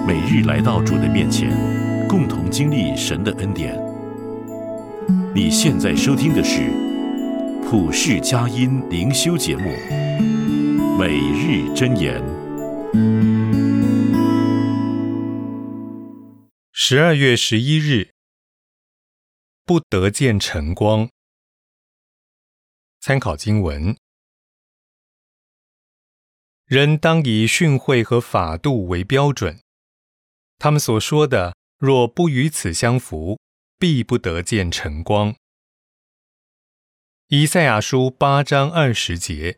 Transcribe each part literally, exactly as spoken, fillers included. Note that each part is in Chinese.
每日来到主的面前，共同经历神的恩典。你现在收听的是普世佳音灵修节目《每日箴言》。 十二月十一日，不得见晨光。参考经文：人当以训诲和法度为标准，他们所说的，若不与此相符，必不得见晨光。以赛亚书八章二十节。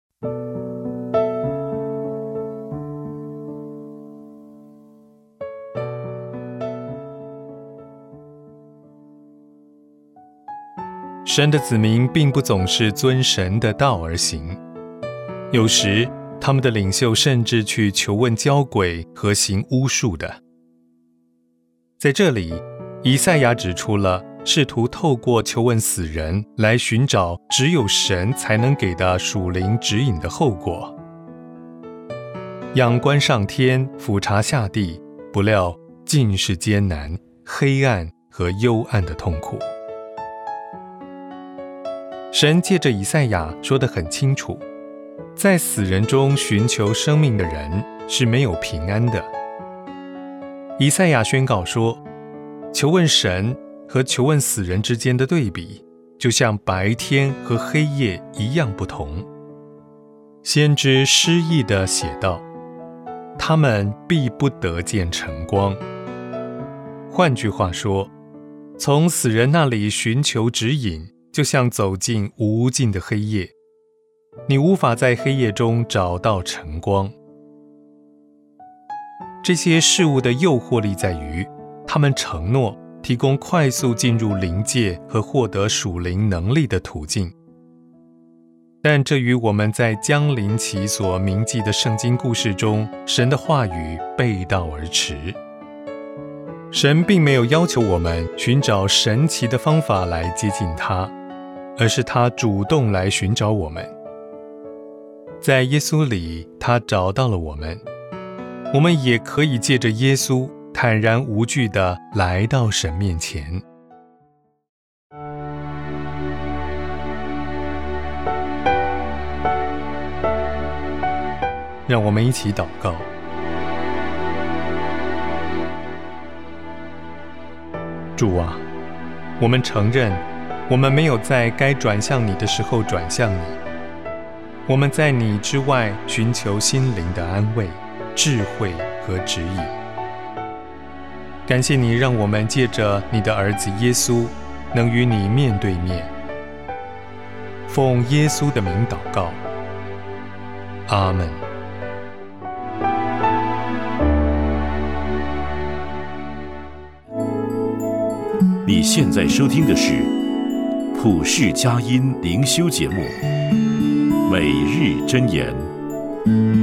神的子民并不总是遵神的道而行，有时他们的领袖甚至去求问交鬼和行巫术的。在这里，以赛亚指出了试图透过求问死人来寻找只有神才能给的属灵指引的后果。仰观上天，俯察下地，不料尽是艰难、黑暗和幽暗的痛苦。神借着以赛亚说得很清楚，在死人中寻求生命的人是没有平安的。以赛亚宣告说，求问神和求问死人之间的对比，就像白天和黑夜一样不同。先知诗意地写道，他们必不得见晨光。换句话说，从死人那里寻求指引，就像走进无尽的黑夜，你无法在黑夜中找到晨光。这些事物的诱惑力在于，他们承诺提供快速进入灵界和获得属灵能力的途径，但这与我们在将临期所铭记的圣经故事中神的话语背道而驰。神并没有要求我们寻找神奇的方法来接近他，而是他主动来寻找我们。在耶稣里，他找到了我们，我们也可以借着耶稣坦然无惧地来到神面前。让我们一起祷告。主啊，我们承认我们没有在该转向你的时候转向你，我们在你之外寻求心灵的安慰、智慧和指引。感谢你让我们借着你的儿子耶稣，能与你面对面。奉耶稣的名祷告，阿们。 你现在收听的是普世佳音灵修节目《每日箴言》。